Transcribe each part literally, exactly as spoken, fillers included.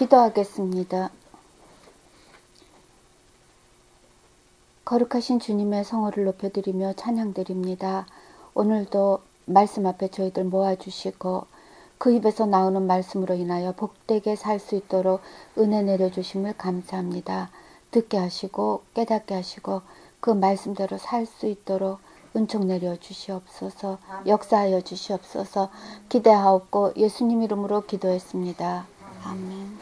기도하겠습니다. 거룩하신 주님의 성호를 높여드리며 찬양드립니다. 오늘도 말씀 앞에 저희들 모아주시고 그 입에서 나오는 말씀으로 인하여 복되게 살 수 있도록 은혜 내려주심을 감사합니다. 듣게 하시고 깨닫게 하시고 그 말씀대로 살 수 있도록 은총 내려주시옵소서. 역사하여 주시옵소서. 기대하옵고 예수님 이름으로 기도했습니다. 아멘.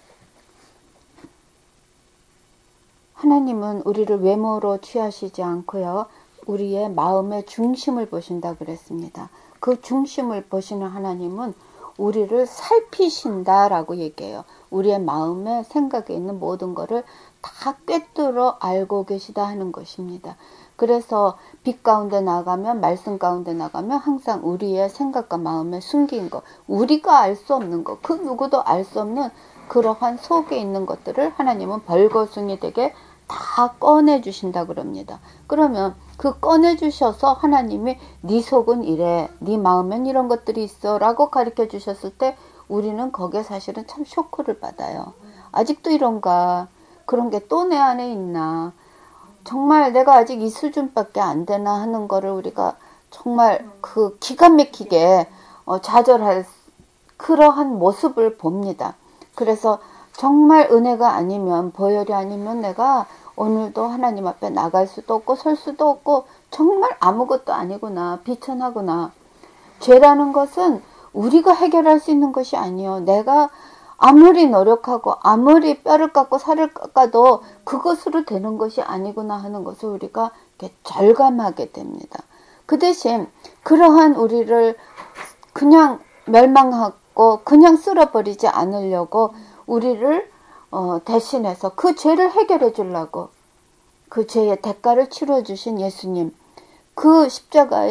하나님은 우리를 외모로 취하시지 않고요. 우리의 마음의 중심을 보신다 그랬습니다. 그 중심을 보시는 하나님은 우리를 살피신다라고 얘기해요. 우리의 마음에 생각에 있는 모든 것을 다 꿰뚫어 알고 계시다 하는 것입니다. 그래서 빛 가운데 나가면 말씀 가운데 나가면 항상 우리의 생각과 마음에 숨긴 것, 우리가 알 수 없는 것, 그 누구도 알 수 없는 그러한 속에 있는 것들을 하나님은 벌거숭이 되게 다 꺼내주신다 그럽니다. 그러면 그 꺼내주셔서 하나님이 네 속은 이래, 네 마음엔 이런 것들이 있어 라고 가르쳐 주셨을 때 우리는 거기에 사실은 참 쇼크를 받아요. 아직도 이런가, 그런 게 또 내 안에 있나, 정말 내가 아직 이 수준밖에 안 되나 하는 거를 우리가 정말 그 기가 막히게 어, 좌절할 그러한 모습을 봅니다. 그래서 정말 은혜가 아니면, 보혈이 아니면 내가 오늘도 하나님 앞에 나갈 수도 없고 설 수도 없고 정말 아무것도 아니구나, 비천하구나. 죄라는 것은 우리가 해결할 수 있는 것이 아니요. 내가 아무리 노력하고 아무리 뼈를 깎고 살을 깎아도 그것으로 되는 것이 아니구나 하는 것을 우리가 이렇게 절감하게 됩니다. 그 대신 그러한 우리를 그냥 멸망하고 그냥 쓸어버리지 않으려고 우리를 어, 대신해서 그 죄를 해결해 주려고 그 죄의 대가를 치러주신 예수님, 그 십자가의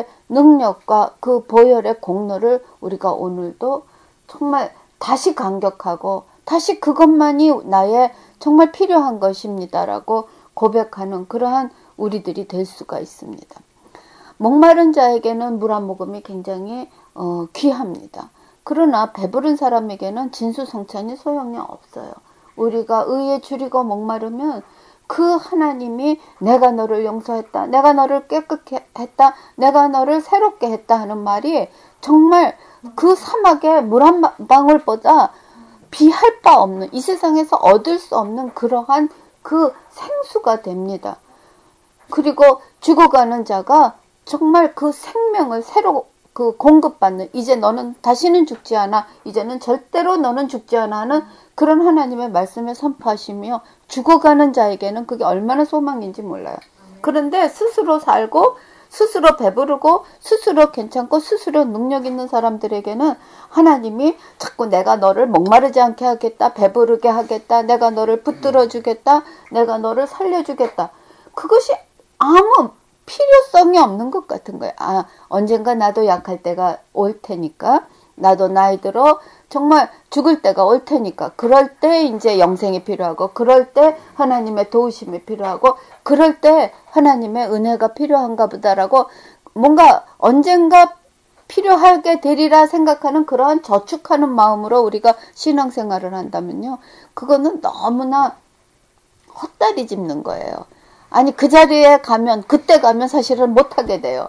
능력과 그 보혈의 공로를 우리가 오늘도 정말 다시 감격하고 다시 그것만이 나의 정말 필요한 것입니다라고 고백하는 그러한 우리들이 될 수가 있습니다. 목마른 자에게는 물 한 모금이 굉장히 어, 귀합니다. 그러나 배부른 사람에게는 진수성찬이 소용이 없어요. 우리가 의에 줄이고 목마르면 그 하나님이 내가 너를 용서했다, 내가 너를 깨끗게 했다, 내가 너를 새롭게 했다 하는 말이 정말 그 사막의 물 한 방울보다 비할 바 없는, 이 세상에서 얻을 수 없는 그러한 그 생수가 됩니다. 그리고 죽어가는 자가 정말 그 생명을 새로 그 공급받는, 이제 너는 다시는 죽지 않아, 이제는 절대로 너는 죽지 않아 하는 그런 하나님의 말씀을 선포하시며 죽어가는 자에게는 그게 얼마나 소망인지 몰라요. 그런데 스스로 살고 스스로 배부르고 스스로 괜찮고 스스로 능력 있는 사람들에게는 하나님이 자꾸 내가 너를 목마르지 않게 하겠다, 배부르게 하겠다, 내가 너를 붙들어 주겠다, 내가 너를 살려주겠다. 그것이 아무 필요성이 없는 것 같은 거예요. 아, 언젠가 나도 약할 때가 올 테니까, 나도 나이 들어 정말 죽을 때가 올 테니까, 그럴 때 이제 영생이 필요하고, 그럴 때 하나님의 도우심이 필요하고, 그럴 때 하나님의 은혜가 필요한가 보다라고 뭔가 언젠가 필요하게 되리라 생각하는 그러한 저축하는 마음으로 우리가 신앙생활을 한다면요, 그거는 너무나 헛다리 짚는 거예요. 아니, 그 자리에 가면, 그때 가면 사실은 못하게 돼요.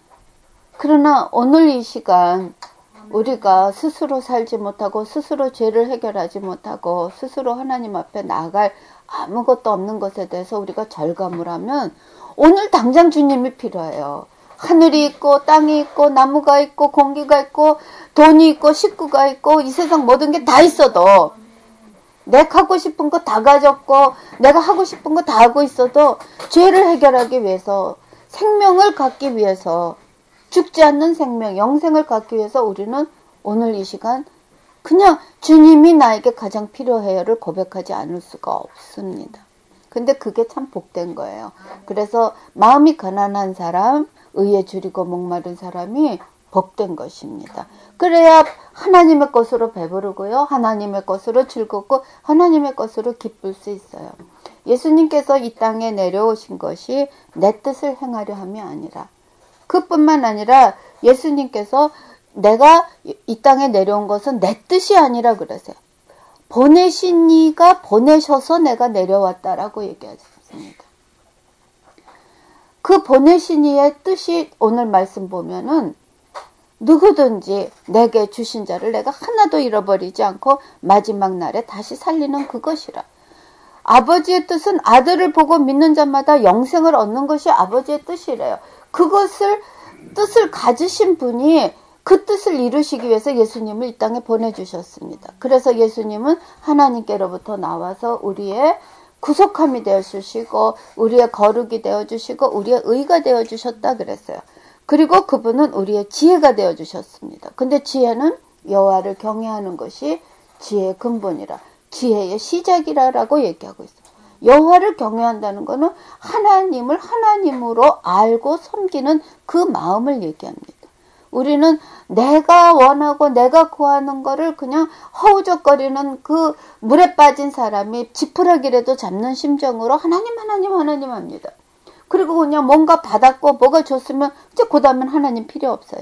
그러나 오늘 이 시간 우리가 스스로 살지 못하고 스스로 죄를 해결하지 못하고 스스로 하나님 앞에 나갈 아무것도 없는 것에 대해서 우리가 절감을 하면 오늘 당장 주님이 필요해요. 하늘이 있고 땅이 있고 나무가 있고 공기가 있고 돈이 있고 식구가 있고 이 세상 모든 게 다 있어도, 내가 하고 싶은 거 다 가졌고 내가 하고 싶은 거 다 하고 있어도 죄를 해결하기 위해서, 생명을 갖기 위해서, 죽지 않는 생명, 영생을 갖기 위해서 우리는 오늘 이 시간 그냥 주님이 나에게 가장 필요해요를 고백하지 않을 수가 없습니다. 근데 그게 참 복된 거예요. 그래서 마음이 가난한 사람, 의에 줄이고 목마른 사람이 복된 것입니다. 그래야 하나님의 것으로 배부르고요, 하나님의 것으로 즐겁고 하나님의 것으로 기쁠 수 있어요. 예수님께서 이 땅에 내려오신 것이 내 뜻을 행하려 함이 아니라, 그뿐만 아니라 예수님께서 내가 이 땅에 내려온 것은 내 뜻이 아니라 그러세요. 보내신 이가 보내셔서 내가 내려왔다라고 얘기했습니다. 그 보내신 이의 뜻이 오늘 말씀 보면은 누구든지 내게 주신 자를 내가 하나도 잃어버리지 않고 마지막 날에 다시 살리는 그것이라. 아버지의 뜻은 아들을 보고 믿는 자마다 영생을 얻는 것이 아버지의 뜻이래요. 그것을 뜻을 가지신 분이 그 뜻을 이루시기 위해서 예수님을 이 땅에 보내주셨습니다. 그래서 예수님은 하나님께로부터 나와서 우리의 구속함이 되어주시고 우리의 거룩이 되어주시고 우리의 의가 되어주셨다 그랬어요. 그리고 그분은 우리의 지혜가 되어주셨습니다. 근데 지혜는 여호와를 경외하는 것이 지혜의 근본이라, 지혜의 시작이라고 얘기하고 있어요. 여호와를 경외한다는 것은 하나님을 하나님으로 알고 섬기는 그 마음을 얘기합니다. 우리는 내가 원하고 내가 구하는 거를 그냥 허우적거리는 그 물에 빠진 사람이 지푸라기라도 잡는 심정으로 하나님 하나님 하나님 합니다. 그리고 그냥 뭔가 받았고 뭐가 좋으면 이제 그 다음엔 하나님 필요 없어요.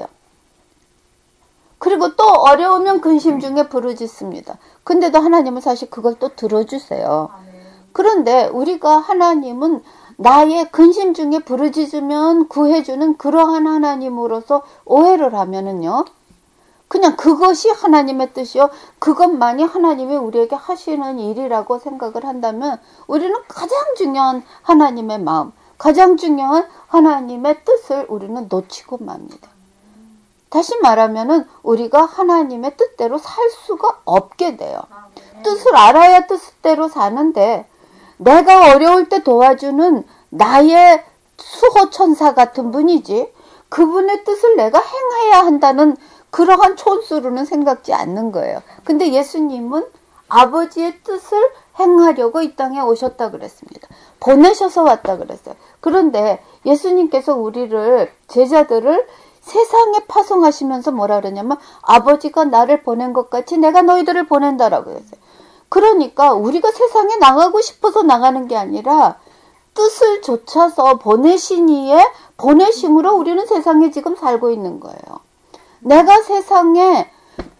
그리고 또 어려우면 근심 중에 부르짖습니다. 근데도 하나님은 사실 그걸 또 들어주세요. 그런데 우리가 하나님은 나의 근심 중에 부르짖으면 구해주는 그러한 하나님으로서 오해를 하면은요, 그냥 그것이 하나님의 뜻이요, 그것만이 하나님이 우리에게 하시는 일이라고 생각을 한다면 우리는 가장 중요한 하나님의 마음, 가장 중요한 하나님의 뜻을 우리는 놓치고 맙니다. 다시 말하면은 우리가 하나님의 뜻대로 살 수가 없게 돼요. 뜻을 알아야 뜻대로 사는데, 내가 어려울 때 도와주는 나의 수호천사 같은 분이지 그분의 뜻을 내가 행해야 한다는 그러한 촌수로는 생각지 않는 거예요. 근데 예수님은 아버지의 뜻을 행하려고 이 땅에 오셨다 그랬습니다. 보내셔서 왔다 그랬어요. 그런데 예수님께서 우리를, 제자들을 세상에 파송하시면서 뭐라 그러냐면 아버지가 나를 보낸 것 같이 내가 너희들을 보낸다라고 했어요. 그러니까 우리가 세상에 나가고 싶어서 나가는 게 아니라 뜻을 좇아서 보내신 이의 보내심으로 우리는 세상에 지금 살고 있는 거예요. 내가 세상에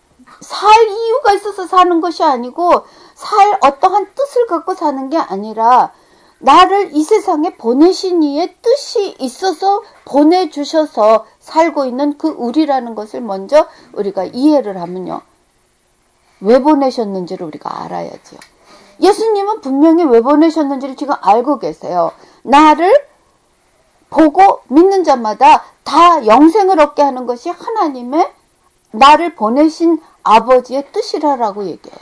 살 이유가 있어서 사는 것이 아니고 살 어떠한 뜻을 갖고 사는 게 아니라 나를 이 세상에 보내신 이의 뜻이 있어서 보내주셔서 살고 있는 그 우리라는 것을 먼저 우리가 이해를 하면요, 왜 보내셨는지를 우리가 알아야죠. 예수님은 분명히 왜 보내셨는지를 지금 알고 계세요. 나를 보고 믿는 자마다 다 영생을 얻게 하는 것이 하나님의, 나를 보내신 아버지의 뜻이라고 얘기해요.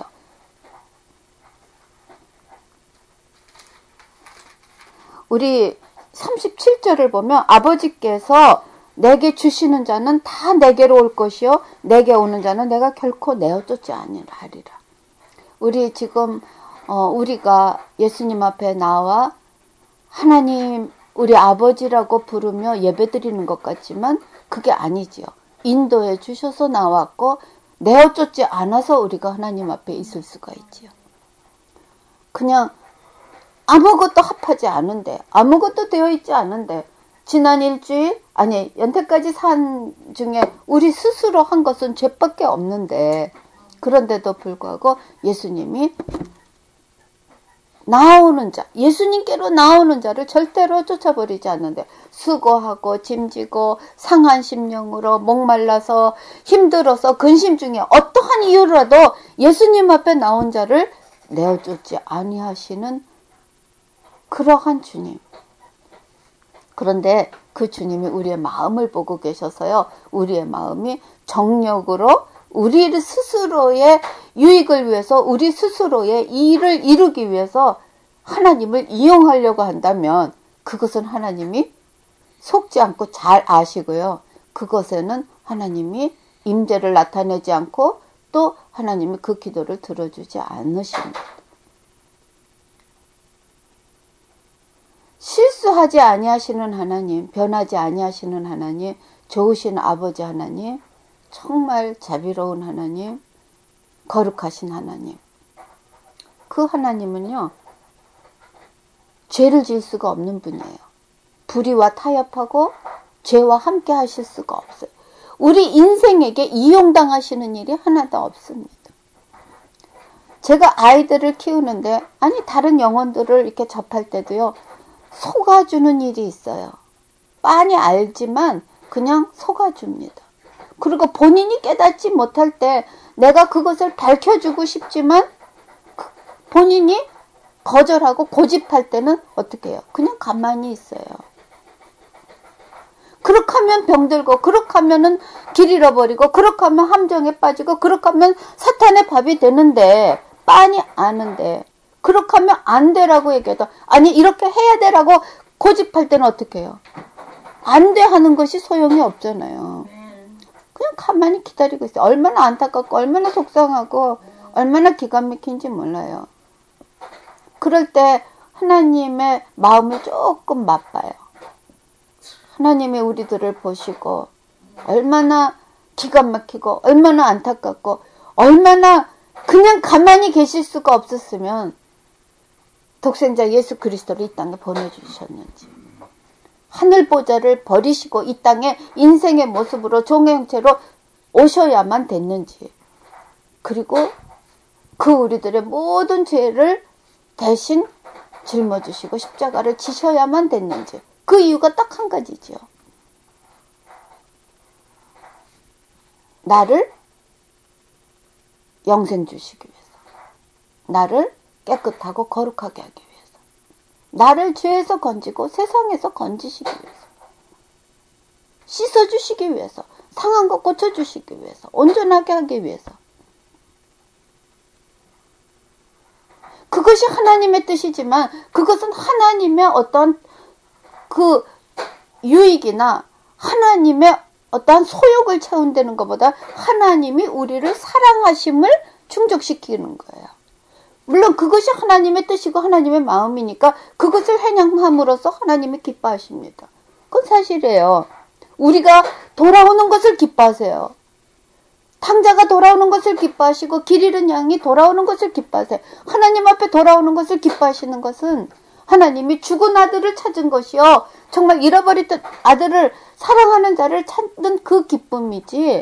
우리 삼십칠 절을 보면 아버지께서 내게 주시는 자는 다 내게로 올 것이요 내게 오는 자는 내가 결코 내어 쫓지 아니하리라. 우리 지금 어, 우리가 예수님 앞에 나와 하나님 우리 아버지라고 부르며 예배드리는 것 같지만 그게 아니지요. 인도해 주셔서 나왔고 내어 쫓지 않아서 우리가 하나님 앞에 있을 수가 있지요. 그냥 아무것도 합하지 않은데, 아무것도 되어 있지 않은데, 지난 일주일, 아니 연태까지 산 중에 우리 스스로 한 것은 죄밖에 없는데, 그런데도 불구하고 예수님이 나오는 자, 예수님께로 나오는 자를 절대로 쫓아버리지 않는데, 수고하고 짐지고 상한 심령으로 목말라서 힘들어서 근심 중에 어떠한 이유라도 예수님 앞에 나온 자를 내어쫓지 아니하시는 그러한 주님. 그런데 그 주님이 우리의 마음을 보고 계셔서요, 우리의 마음이 정력으로 우리 스스로의 유익을 위해서, 우리 스스로의 일을 이루기 위해서 하나님을 이용하려고 한다면 그것은 하나님이 속지 않고 잘 아시고요, 그것에는 하나님이 임재를 나타내지 않고 또 하나님이 그 기도를 들어주지 않으십니다. 실수하지 아니하시는 하나님, 변하지 아니하시는 하나님, 좋으신 아버지 하나님, 정말 자비로운 하나님, 거룩하신 하나님. 그 하나님은요, 죄를 지을 수가 없는 분이에요. 불의와 타협하고 죄와 함께 하실 수가 없어요. 우리 인생에게 이용당하시는 일이 하나도 없습니다. 제가 아이들을 키우는데 아니 다른 영혼들을 이렇게 접할 때도요. 속아주는 일이 있어요. 빤히 알지만 그냥 속아줍니다. 그리고 본인이 깨닫지 못할 때 내가 그것을 밝혀주고 싶지만 본인이 거절하고 고집할 때는 어떻게 해요? 그냥 가만히 있어요. 그렇게 하면 병들고, 그렇게 하면은 길 잃어버리고, 그렇게 하면 함정에 빠지고, 그렇게 하면 사탄의 밥이 되는데, 빤히 아는데, 그렇게 하면 안 되라고 얘기해도, 아니, 이렇게 해야 되라고 고집할 때는 어떻게 해요? 안 돼 하는 것이 소용이 없잖아요. 그냥 가만히 기다리고 있어요. 얼마나 안타깝고, 얼마나 속상하고, 얼마나 기가 막힌지 몰라요. 그럴 때 하나님의 마음을 조금 맛봐요. 하나님이 우리들을 보시고 얼마나 기가 막히고 얼마나 안타깝고 얼마나 그냥 가만히 계실 수가 없었으면 독생자 예수 그리스도를 이 땅에 보내주셨는지, 하늘 보좌를 버리시고 이 땅에 인생의 모습으로 종의 형체로 오셔야만 됐는지, 그리고 그 우리들의 모든 죄를 대신 짊어지시고 십자가를 지셔야만 됐는지, 그 이유가 딱 한 가지죠. 나를 영생 주시기 위해서, 나를 깨끗하고 거룩하게 하기 위해서, 나를 죄에서 건지고 세상에서 건지시기 위해서, 씻어주시기 위해서, 상한 거 고쳐주시기 위해서, 온전하게 하기 위해서. 그것이 하나님의 뜻이지만 그것은 하나님의 어떤 그 유익이나 하나님의 어떠한 소욕을 채운다는 것보다 하나님이 우리를 사랑하심을 충족시키는 거예요. 물론 그것이 하나님의 뜻이고 하나님의 마음이니까 그것을 행함으로써 하나님이 기뻐하십니다. 그건 사실이에요. 우리가 돌아오는 것을 기뻐하세요. 탕자가 돌아오는 것을 기뻐하시고 길 잃은 양이 돌아오는 것을 기뻐하세요. 하나님 앞에 돌아오는 것을 기뻐하시는 것은 하나님이 죽은 아들을 찾은 것이요, 정말 잃어버렸던 아들을 사랑하는 자를 찾는 그 기쁨이지,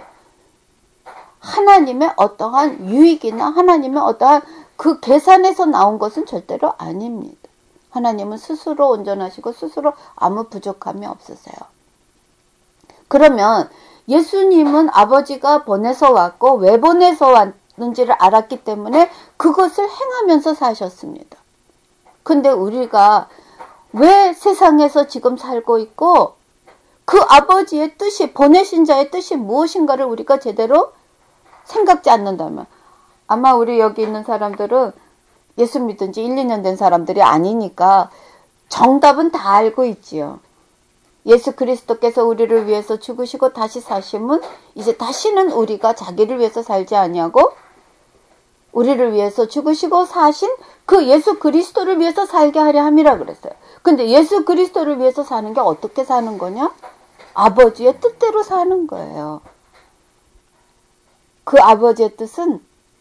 하나님의 어떠한 유익이나 하나님의 어떠한 그 계산에서 나온 것은 절대로 아닙니다. 하나님은 스스로 온전하시고 스스로 아무 부족함이 없으세요. 그러면 예수님은 아버지가 보내서 왔고 왜 보내서 왔는지를 알았기 때문에 그것을 행하면서 사셨습니다. 근데 우리가 왜 세상에서 지금 살고 있고 그 아버지의 뜻이, 보내신 자의 뜻이 무엇인가를 우리가 제대로 생각지 않는다면, 아마 우리 여기 있는 사람들은 예수 믿은 지 일, 이 년 된 사람들이 아니니까 정답은 다 알고 있지요. 예수 그리스도께서 우리를 위해서 죽으시고 다시 사심은 이제 다시는 우리가 자기를 위해서 살지 아니하고 우리를 위해서 죽으시고 사신 그 예수 그리스도를 위해서 살게 하려 함이라 그랬어요. 근데 예수 그리스도를 위해서 사는 게 어떻게 사는 거냐? 아버지의 뜻대로 사는 거예요. 그 아버지의 뜻은,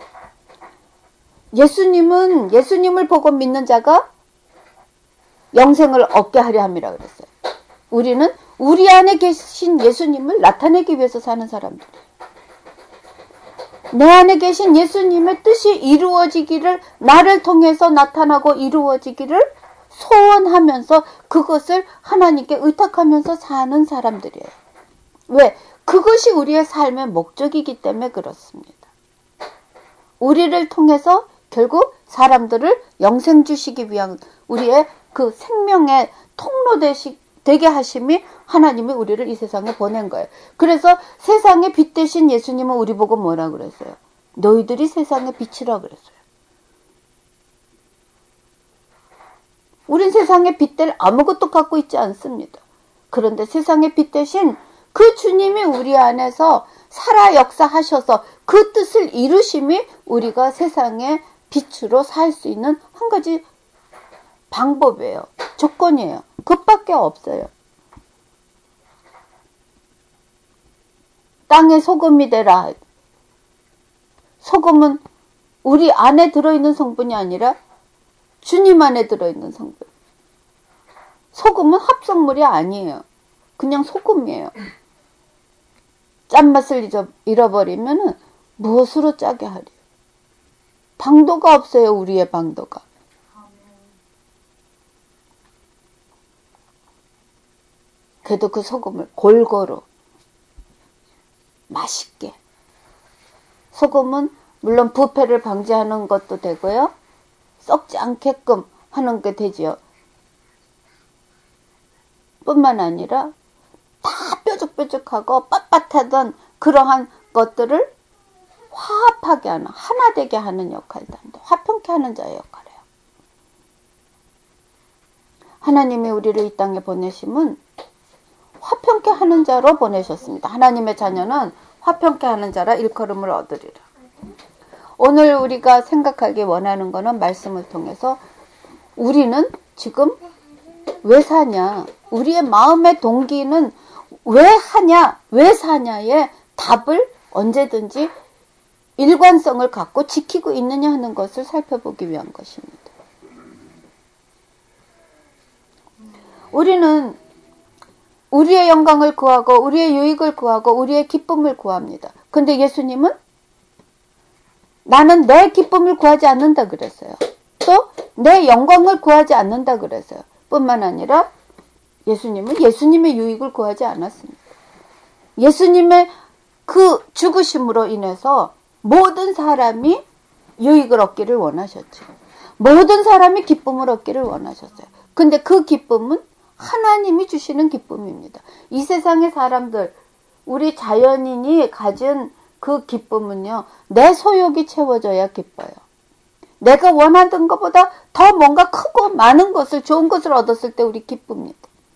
예수님은 예수님을 보고 믿는 자가 영생을 얻게 하려 함이라 그랬어요. 우리는 우리 안에 계신 예수님을 나타내기 위해서 사는 사람들이에요. 내 안에 계신 예수님의 뜻이 이루어지기를, 나를 통해서 나타나고 이루어지기를 소원하면서 그것을 하나님께 의탁하면서 사는 사람들이에요. 왜? 그것이 우리의 삶의 목적이기 때문에 그렇습니다. 우리를 통해서 결국 사람들을 영생 주시기 위한 우리의 그 생명의 통로 되시, 되게 하심이 하나님이 우리를 이 세상에 보낸 거예요. 그래서 세상의 빛 대신 예수님은 우리 보고 뭐라 그랬어요? 너희들이 세상의 빛이라 그랬어요. 우린 세상의 빛들 아무것도 갖고 있지 않습니다. 그런데 세상의 빛 대신 그 주님이 우리 안에서 살아 역사하셔서 그 뜻을 이루심이 우리가 세상의 빛으로 살 수 있는 한 가지 방법이에요. 조건이에요. 그것밖에 없어요. 땅에 소금이 되라. 소금은 우리 안에 들어있는 성분이 아니라 주님 안에 들어있는 성분. 소금은 합성물이 아니에요. 그냥 소금이에요. 짠맛을 잃어버리면 무엇으로 짜게 하리요? 방도가 없어요. 우리의 방도가. 그래도 그 소금을 골고루 맛있게. 소금은 물론 부패를 방지하는 것도 되고요. 썩지 않게끔 하는 게 되지요. 뿐만 아니라 다 뾰족뾰족하고 빳빳하던 그러한 것들을 화합하게 하는, 하나 되게 하는 역할도 합니다. 화평케 하는 자의 역할이에요. 하나님이 우리를 이 땅에 보내심은 화평케 하는 자로 보내셨습니다. 하나님의 자녀는 화평케 하는 자라 일컬음을 얻으리라. 오늘 우리가 생각하기 원하는 것은 말씀을 통해서 우리는 지금 왜 사냐? 우리의 마음의 동기는 왜 하냐? 왜 사냐의 답을 언제든지 일관성을 갖고 지키고 있느냐 하는 것을 살펴보기 위한 것입니다. 우리는 우리의 영광을 구하고 우리의 유익을 구하고 우리의 기쁨을 구합니다. 근데 예수님은 나는 내 기쁨을 구하지 않는다 그랬어요. 또 내 영광을 구하지 않는다 그랬어요. 뿐만 아니라 예수님은 예수님의 유익을 구하지 않았습니다. 예수님의 그 죽으심으로 인해서 모든 사람이 유익을 얻기를 원하셨죠. 모든 사람이 기쁨을 얻기를 원하셨어요. 근데 그 기쁨은 하나님이 주시는 기쁨입니다. 이 세상의 사람들, 우리 자연인이 가진 그 기쁨은요, 내 소욕이 채워져야 기뻐요. 내가 원하던 것보다 더 뭔가 크고 많은 것을, 좋은 것을 얻었을 때 우리 기쁩니다.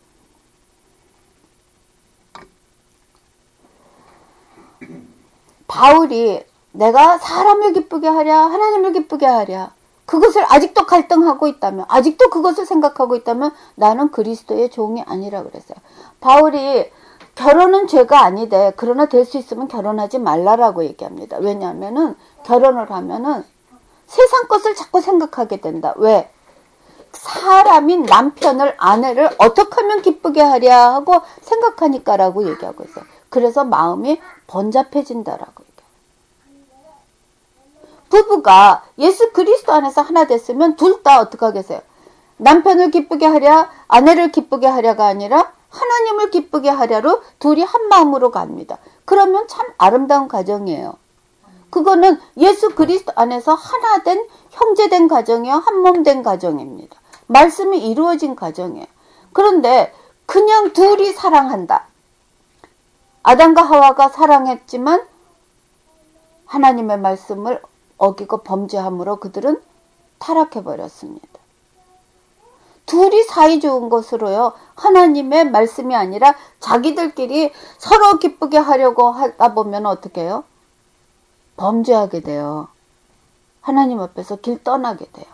바울이 내가 사람을 기쁘게 하랴, 하나님을 기쁘게 하랴, 그것을 아직도 갈등하고 있다면, 아직도 그것을 생각하고 있다면 나는 그리스도의 종이 아니라 그랬어요. 바울이 결혼은 죄가 아니대. 그러나 될 수 있으면 결혼하지 말라라고 얘기합니다. 왜냐하면은 결혼을 하면은 세상 것을 자꾸 생각하게 된다. 왜? 사람인 남편을, 아내를 어떻게 하면 기쁘게 하랴 하고 생각하니까라고 얘기하고 있어요. 그래서 마음이 번잡해진다라고 얘기해요. 부부가 예수 그리스도 안에서 하나 됐으면 둘 다 어떻게 하겠어요? 남편을 기쁘게 하랴, 아내를 기쁘게 하랴가 아니라 하나님을 기쁘게 하랴로 둘이 한 마음으로 갑니다. 그러면 참 아름다운 가정이에요. 그거는 예수 그리스도 안에서 하나 된, 형제된 가정이요, 한 몸 된 가정입니다. 말씀이 이루어진 가정이에요. 그런데 그냥 둘이 사랑한다. 아담과 하와가 사랑했지만 하나님의 말씀을 어기고 범죄함으로 그들은 타락해버렸습니다. 둘이 사이 좋은 것으로요, 하나님의 말씀이 아니라 자기들끼리 서로 기쁘게 하려고 하다 보면 어떻게 해요? 범죄하게 돼요. 하나님 앞에서 길 떠나게 돼요.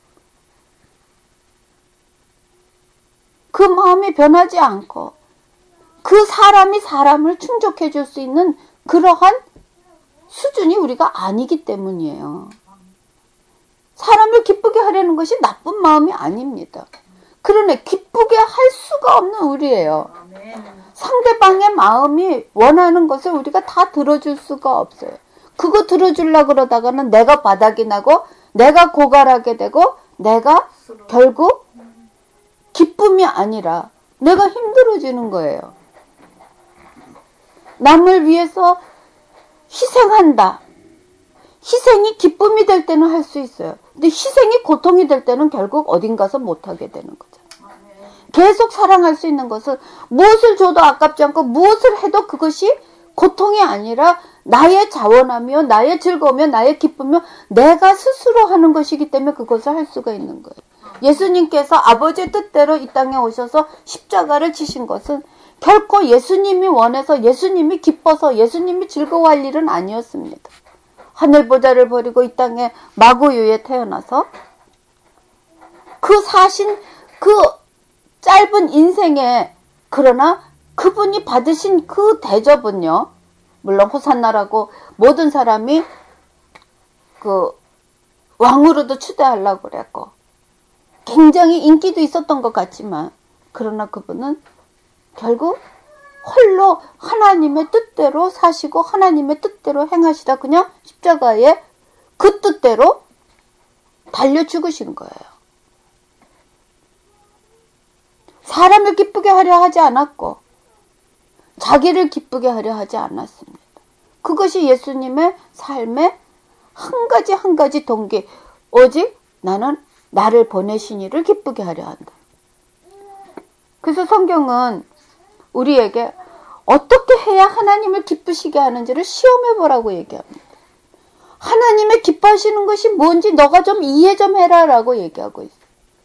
그 마음이 변하지 않고 그 사람이 사람을 충족해 줄 수 있는 그러한 수준이 우리가 아니기 때문이에요. 사람을 기쁘게 하려는 것이 나쁜 마음이 아닙니다. 그러네 기쁘게 할 수가 없는 우리예요. 상대방의 마음이 원하는 것을 우리가 다 들어줄 수가 없어요. 그거 들어주려고 그러다가는 내가 바닥이 나고 내가 고갈하게 되고 내가 결국 기쁨이 아니라 내가 힘들어지는 거예요. 남을 위해서 희생한다. 희생이 기쁨이 될 때는 할 수 있어요. 근데 희생이 고통이 될 때는 결국 어딘 가서 못하게 되는 거죠. 계속 사랑할 수 있는 것은 무엇을 줘도 아깝지 않고 무엇을 해도 그것이 고통이 아니라 나의 자원하며 나의 즐거우며 나의 기쁨이며 내가 스스로 하는 것이기 때문에 그것을 할 수가 있는 거예요. 예수님께서 아버지의 뜻대로 이 땅에 오셔서 십자가를 지신 것은 결코 예수님이 원해서 예수님이 기뻐서 예수님이 즐거워할 일은 아니었습니다. 하늘 보좌를 버리고 이 땅에 마구유에 태어나서 그 사신 그 짧은 인생에 그러나 그분이 받으신 그 대접은요, 물론 호산나라고 모든 사람이 그 왕으로도 추대하려고 그랬고 굉장히 인기도 있었던 것 같지만 그러나 그분은 결국 홀로 하나님의 뜻대로 사시고 하나님의 뜻대로 행하시다 그냥 십자가에 그 뜻대로 달려 죽으신 거예요. 사람을 기쁘게 하려 하지 않았고 자기를 기쁘게 하려 하지 않았습니다. 그것이 예수님의 삶의 한 가지 한 가지 동기. 오직 나는 나를 보내신 이를 기쁘게 하려 한다. 그래서 성경은 우리에게 어떻게 해야 하나님을 기쁘시게 하는지를 시험해 보라고 얘기합니다. 하나님의 기뻐하시는 것이 뭔지 너가 좀 이해 좀 해라 라고 얘기하고 있어요.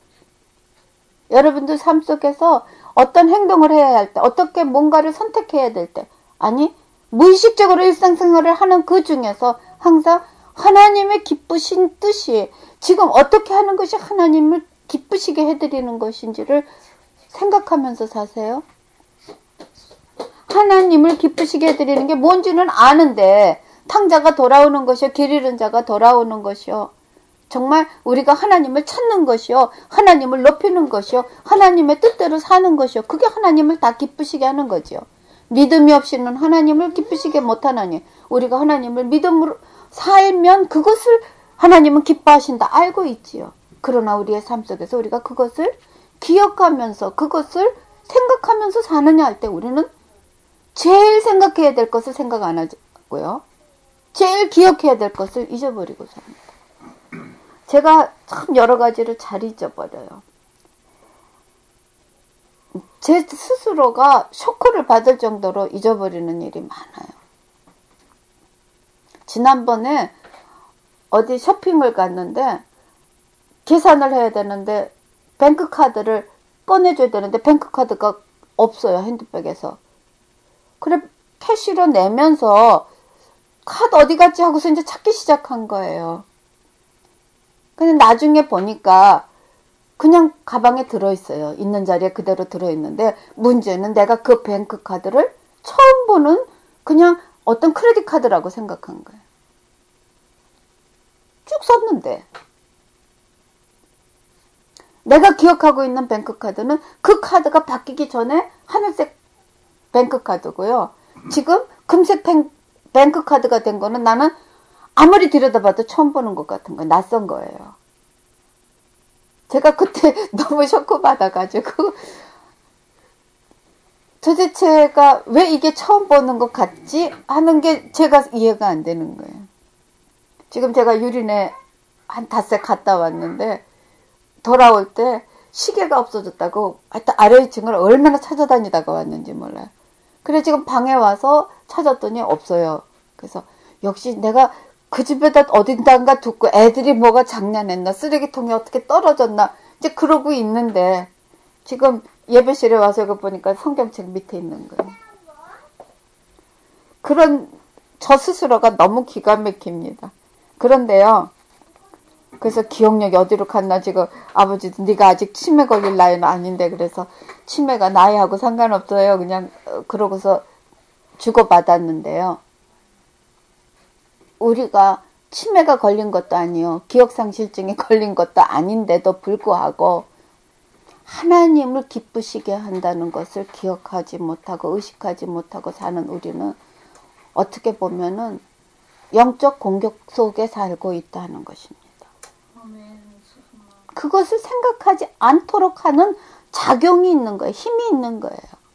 여러분들 삶 속에서 어떤 행동을 해야 할 때, 어떻게 뭔가를 선택해야 될 때, 아니 무의식적으로 일상생활을 하는 그 중에서 항상 하나님의 기쁘신 뜻이 지금 어떻게 하는 것이 하나님을 기쁘시게 해드리는 것인지를 생각하면서 사세요. 하나님을 기쁘시게 해드리는 게 뭔지는 아는데 탕자가 돌아오는 것이요, 길 잃은 자가 돌아오는 것이요, 정말 우리가 하나님을 찾는 것이요, 하나님을 높이는 것이요, 하나님의 뜻대로 사는 것이요, 그게 하나님을 다 기쁘시게 하는 거지요. 믿음이 없이는 하나님을 기쁘시게 못하나니 우리가 하나님을 믿음으로 살면 그것을 하나님은 기뻐하신다 알고 있지요. 그러나 우리의 삶 속에서 우리가 그것을 기억하면서 그것을 생각하면서 사느냐 할 때 우리는 제일 생각해야 될 것을 생각 안 하고요, 제일 기억해야 될 것을 잊어버리고 삽니다. 제가 참 여러 가지를 잘 잊어버려요. 제 스스로가 쇼크를 받을 정도로 잊어버리는 일이 많아요. 지난번에 어디 쇼핑을 갔는데 계산을 해야 되는데 뱅크카드를 꺼내줘야 되는데 뱅크카드가 없어요, 핸드백에서. 그래 캐시로 내면서 카드 어디 갔지 하고서 이제 찾기 시작한 거예요. 근데 나중에 보니까 그냥 가방에 들어있어요. 있는 자리에 그대로 들어있는데 문제는 내가 그 뱅크 카드를 처음 보는 그냥 어떤 크레딧 카드라고 생각한 거예요. 쭉 썼는데 내가 기억하고 있는 뱅크 카드는 그 카드가 바뀌기 전에 하늘색 뱅크 카드고요. 지금 금색 뱅크 카드가 된 거는 나는 아무리 들여다봐도 처음 보는 것 같은 거예요. 낯선 거예요. 제가 그때 너무 쇼크 받아가지고 도대체가 왜 이게 처음 보는 것 같지 하는 게 제가 이해가 안 되는 거예요. 지금 제가 유린에 한 닷새 갔다 왔는데 돌아올 때 시계가 없어졌다고 하여튼 아래 층을 얼마나 찾아다니다가 왔는지 몰라요. 그래 지금 방에 와서 찾았더니 없어요. 그래서 역시 내가 그 집에다 어딘가 두고 애들이 뭐가 장난했나, 쓰레기통이 어떻게 떨어졌나 이제 그러고 있는데 지금 예배실에 와서 이거 보니까 성경책 밑에 있는 거예요. 그런 저 스스로가 너무 기가 막힙니다. 그런데요, 그래서 기억력이 어디로 갔나, 지금 아버지도 네가 아직 치매 걸릴 나이는 아닌데 그래서 치매가 나이하고 상관없어요 그냥 그러고서 주고받았는데요. 우리가 치매가 걸린 것도 아니요, 기억상실증이 걸린 것도 아닌데도 불구하고 하나님을 기쁘시게 한다는 것을 기억하지 못하고 의식하지 못하고 사는 우리는 어떻게 보면은 영적 공격 속에 살고 있다는 것입니다. 그것을 생각하지 않도록 하는 작용이 있는 거예요. 힘이 있는 거예요.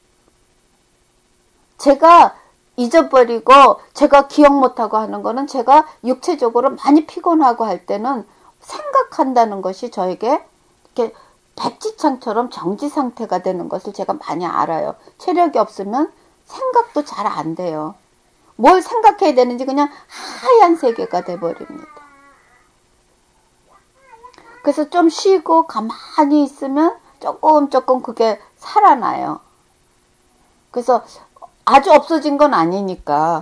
제가 잊어버리고 제가 기억 못하고 하는 거는 제가 육체적으로 많이 피곤하고 할 때는 생각한다는 것이 저에게 이렇게 백지창처럼 정지 상태가 되는 것을 제가 많이 알아요. 체력이 없으면 생각도 잘 안 돼요. 뭘 생각해야 되는지 그냥 하얀 세계가 돼버립니다. 그래서 좀 쉬고 가만히 있으면 조금 조금 그게 살아나요. 그래서 아주 없어진 건 아니니까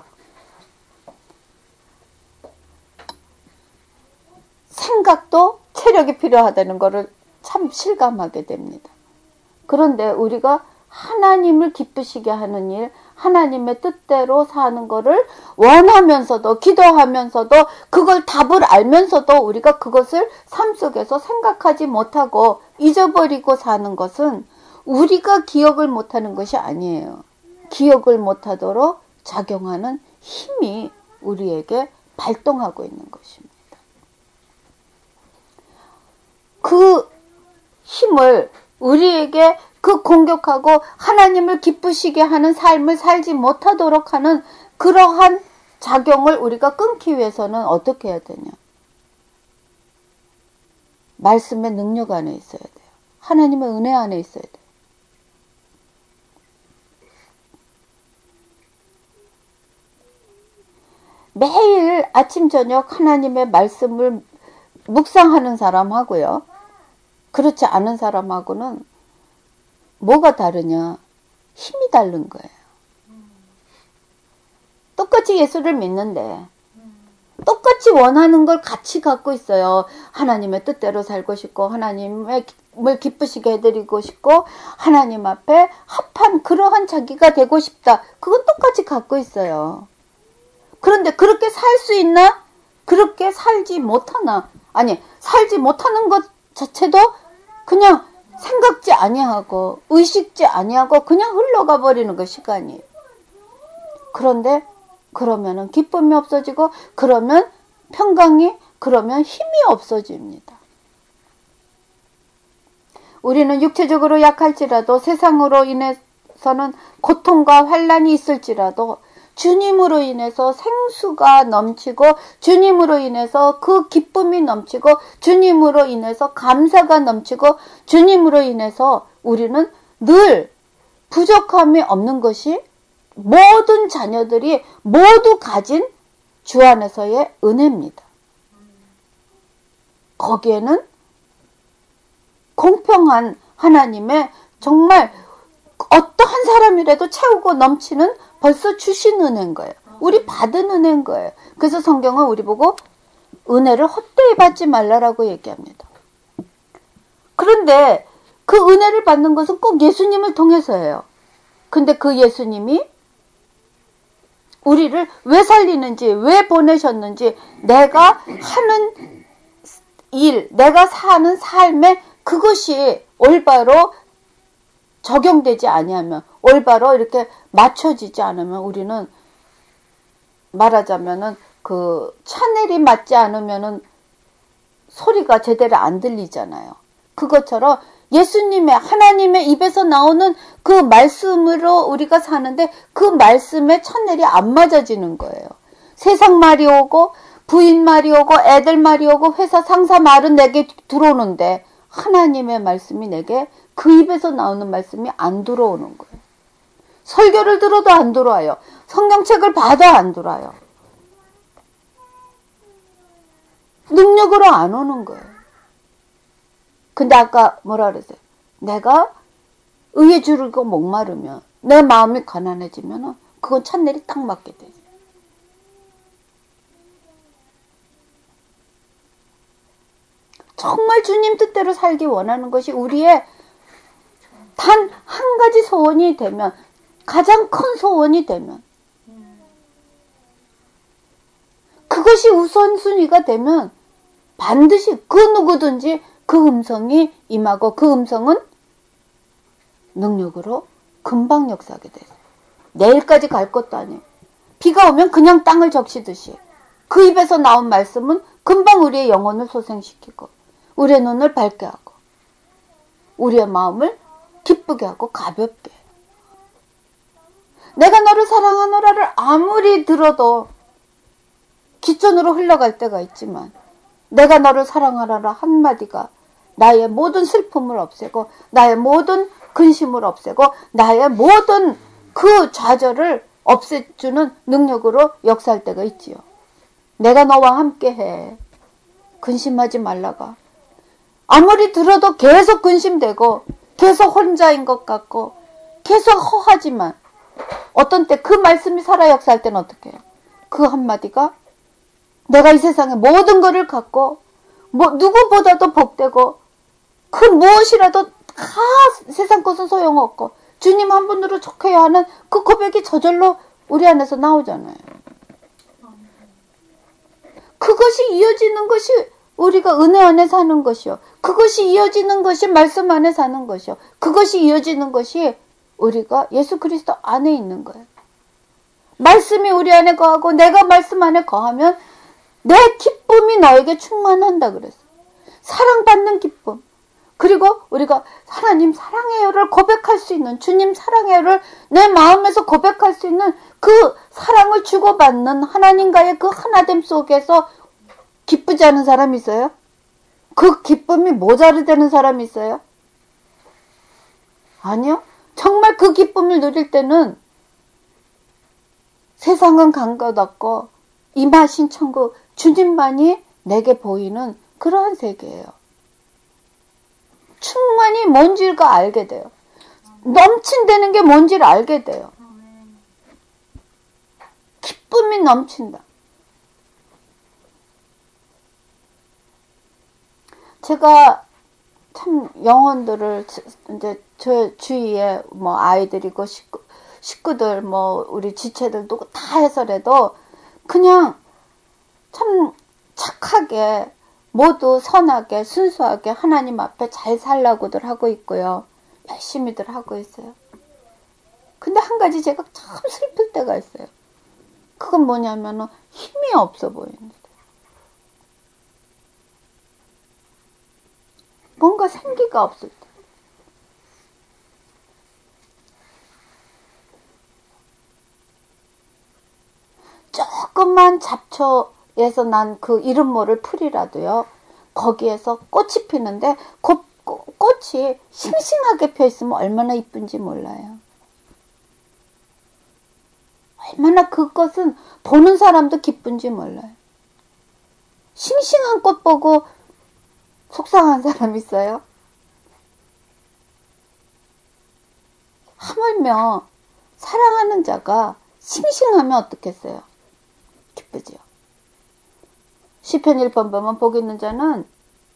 생각도 체력이 필요하다는 거를 참 실감하게 됩니다. 그런데 우리가 하나님을 기쁘시게 하는 일, 하나님의 뜻대로 사는 거를 원하면서도 기도하면서도 그걸 답을 알면서도 우리가 그것을 삶 속에서 생각하지 못하고 잊어버리고 사는 것은 우리가 기억을 못하는 것이 아니에요. 기억을 못하도록 작용하는 힘이 우리에게 발동하고 있는 것입니다. 그 힘을 우리에게 그 공격하고 하나님을 기쁘시게 하는 삶을 살지 못하도록 하는 그러한 작용을 우리가 끊기 위해서는 어떻게 해야 되냐? 말씀의 능력 안에 있어야 돼요. 하나님의 은혜 안에 있어야 돼요. 매일 아침 저녁 하나님의 말씀을 묵상하는 사람하고요. 그렇지 않은 사람하고는 뭐가 다르냐? 힘이 다른 거예요. 똑같이 예수를 믿는데 똑같이 원하는 걸 같이 갖고 있어요. 하나님의 뜻대로 살고 싶고 하나님을 기쁘시게 해드리고 싶고 하나님 앞에 합한 그러한 자기가 되고 싶다. 그건 똑같이 갖고 있어요. 그런데 그렇게 살 수 있나? 그렇게 살지 못하나? 아니, 살지 못하는 것 자체도 그냥 생각지 아니하고 의식지 아니하고 그냥 흘러가 버리는 거 시간이. 그런데 그러면은 기쁨이 없어지고 그러면 평강이 그러면 힘이 없어집니다. 우리는 육체적으로 약할지라도 세상으로 인해서는 고통과 환난이 있을지라도 주님으로 인해서 생수가 넘치고 주님으로 인해서 그 기쁨이 넘치고 주님으로 인해서 감사가 넘치고 주님으로 인해서 우리는 늘 부족함이 없는 것이 모든 자녀들이 모두 가진 주 안에서의 은혜입니다. 거기에는 공평한 하나님의 정말 어떠한 사람이라도 채우고 넘치는 벌써 주신 은혜인 거예요. 우리 받은 은혜인 거예요. 그래서 성경은 우리 보고 은혜를 헛되이 받지 말라라고 얘기합니다. 그런데 그 은혜를 받는 것은 꼭 예수님을 통해서예요. 근데 그 예수님이 우리를 왜 살리는지, 왜 보내셨는지, 내가 하는 일, 내가 사는 삶에 그것이 올바로 적용되지 아니하면, 올바로 이렇게 맞춰지지 않으면 우리는 말하자면은 그 차넬이 맞지 않으면은 소리가 제대로 안 들리잖아요. 그것처럼 예수님의 하나님의 입에서 나오는 그 말씀으로 우리가 사는데 그 말씀에 찬넬이 안 맞아지는 거예요. 세상 말이 오고 부인 말이 오고 애들 말이 오고 회사 상사 말은 내게 들어오는데 하나님의 말씀이 내게 그 입에서 나오는 말씀이 안 들어오는 거예요. 설교를 들어도 안 들어와요. 성경책을 봐도 안 들어와요. 능력으로 안 오는 거예요. 근데 아까 뭐라 그랬어요? 내가 의에 주르고 목마르면 내 마음이 가난해지면 그건 찬넬이 딱 맞게 돼요. 정말 주님 뜻대로 살기 원하는 것이 우리의 단 한 가지 소원이 되면, 가장 큰 소원이 되면, 그것이 우선순위가 되면 반드시 그 누구든지 그 음성이 임하고 그 음성은 능력으로 금방 역사하게 돼요. 내일까지 갈 것도 아니에요. 비가 오면 그냥 땅을 적시듯이 그 입에서 나온 말씀은 금방 우리의 영혼을 소생시키고 우리의 눈을 밝게 하고 우리의 마음을 기쁘게 하고 가볍게 해요. 내가 너를 사랑하노라를 아무리 들어도 기존으로 흘러갈 때가 있지만 내가 너를 사랑하라라 한마디가 나의 모든 슬픔을 없애고 나의 모든 근심을 없애고 나의 모든 그 좌절을 없애주는 능력으로 역사할 때가 있지요. 내가 너와 함께해. 근심하지 말라가. 아무리 들어도 계속 근심되고 계속 혼자인 것 같고 계속 허하지만 어떤 때 그 말씀이 살아 역사할 때는 어떻게 해요? 그 한마디가 내가 이 세상의 모든 것을 갖고 뭐 누구보다도 복되고 그 무엇이라도 다 세상 것은 소용없고 주님 한 분으로 족해야 하는 그 고백이 저절로 우리 안에서 나오잖아요. 그것이 이어지는 것이 우리가 은혜 안에 사는 것이요. 그것이 이어지는 것이 말씀 안에 사는 것이요. 그것이 이어지는 것이 우리가 예수 그리스도 안에 있는 거예요. 말씀이 우리 안에 거하고 내가 말씀 안에 거하면 내 기쁨이 너에게 충만한다 그랬어요. 사랑받는 기쁨, 그리고 우리가 하나님 사랑해요를 고백할 수 있는, 주님 사랑해요를 내 마음에서 고백할 수 있는 그 사랑을 주고받는 하나님과의 그 하나됨 속에서 기쁘지 않은 사람이 있어요? 그 기쁨이 모자르되는 사람이 있어요? 아니요. 정말 그 기쁨을 누릴 때는 세상은 간 것 없고 임하신 천국 주님만이 내게 보이는 그러한 세계예요. 충만히 뭔지가 알게 돼요. 넘친다는 게 뭔지를 알게 돼요. 기쁨이 넘친다. 제가 참 영혼들을 이제 저 주위에 뭐 아이들이고 식구, 식구들 뭐 우리 지체들도 다 해서라도 그냥 참 착하게 모두 선하게 순수하게 하나님 앞에 잘 살라고들 하고 있고요. 열심히들 하고 있어요. 근데 한 가지 제가 참 슬플 때가 있어요. 그건 뭐냐면은 힘이 없어 보이는데. 뭔가 생기가 없을 때. 조금만 잡초에서 난 그 이름 모를 풀이라도요. 거기에서 꽃이 피는데 그 꽃이 싱싱하게 펴있으면 얼마나 이쁜지 몰라요. 얼마나 그것은 보는 사람도 기쁜지 몰라요. 싱싱한 꽃 보고 속상한 사람 있어요? 하물며 사랑하는 자가 싱싱하면 어떻겠어요? 기쁘지요. 시편 일 편 보면 복 있는 자는